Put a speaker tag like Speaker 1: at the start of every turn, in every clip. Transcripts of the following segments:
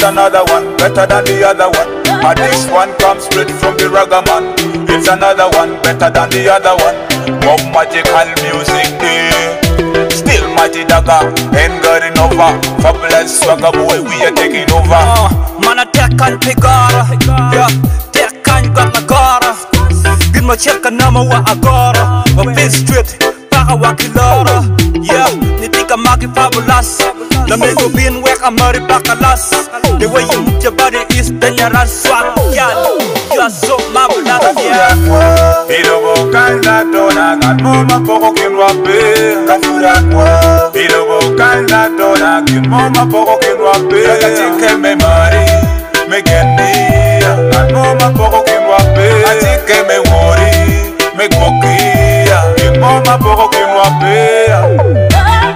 Speaker 1: another one, better than the other one. And this one comes straight from the ragaman. It's another one, better than the other one. More magical music there. Still mighty dagger, ain't got enough. Fabulous swagger boy, we are taking over.
Speaker 2: Man a tek kan pegara, yeah, tek kan got la gara. Gin mo check na mo wa agora. A bit straight, para wa kilora. Yeah, ni tika maki fabulous. La me go bin wek amari bakalas. The way you move your body is dangerous. Swag, girl, you are so marvelous, yeah.
Speaker 1: Pilo vocal na tona, gat mama poko kin wape. Pilo vocal na tona, kin mama poko kin wape. Atike me mari, me geni. Gat mama poko kin wape. Atike me wori, me koki. Kin mama poko kin wape.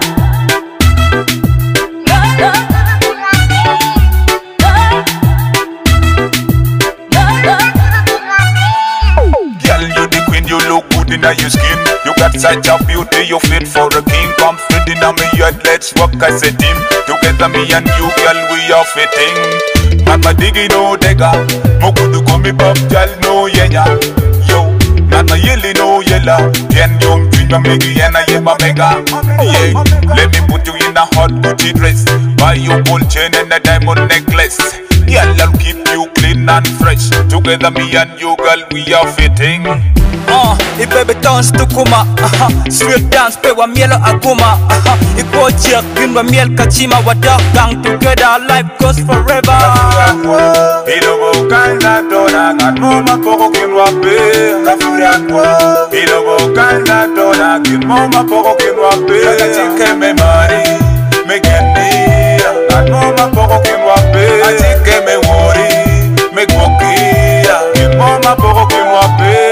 Speaker 1: Inna your skin, you got such a beauty, you fit for a king. Come fit inna me yard, let's work as a team. Together me and you, girl, we are fitting. Not my diggy no dega, mo kudu komi pop, girl no yenya. Yo, not my yelly no yella. Yen young dream my megi and I am a mega. Yeah, let me put you in a hot Gucci dress, buy you gold chain and a diamond necklace. Yeah, I'll keep you clean and fresh. Together me and you, girl, we are fitting.
Speaker 2: I baby dance to kuma, straight dance pe wa mielo aguma. I go check bin wa miel kachima wa dog gang together, life goes forever.
Speaker 1: Pilo vocal na tona, gat mama poko kin wape. Pilo vocal na tona, kin mama poko kin wape. Atike me mari, me geni. Gat mama poko kin wape. Atike me wori, me koki. Kin mama poko kin wape.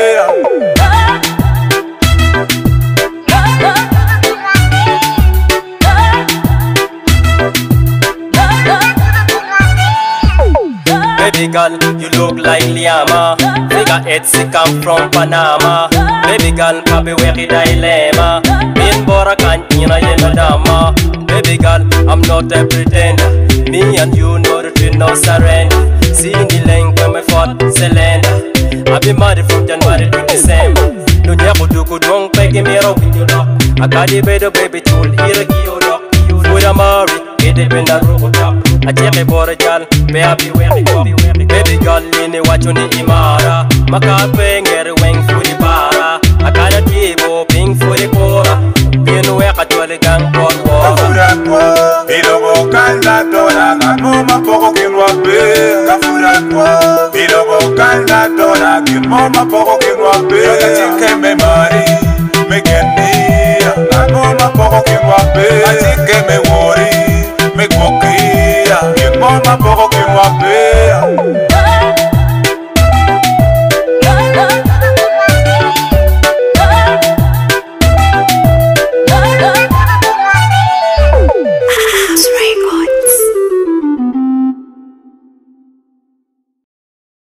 Speaker 3: Baby girl, you look like Liama. Figure Etsy come from Panama. Baby girl, papi weki dilemma. Min bora kantina yena dama. Baby girl, I'm not a pretender. Me and you know the truth, no surrender. See the length when we fought cylinder. I be mad from January to December. Dunya kuduku dong pegi mero winyola. I got the better baby tool, here a kiyola. With a Mari, get it in the robot. I check a border girl, may I be where go. Baby girl, lean watch on the Imara. Maka penger wing for the para. I got a table, ping for the cora. Pin where I do the gang for water.
Speaker 1: Pilo vocal na tona, gat mama poko kin wape. Pilo vocal na tona, kin mama poko kin wape. Atike me mari, me geni. Gat mama poko kin wape.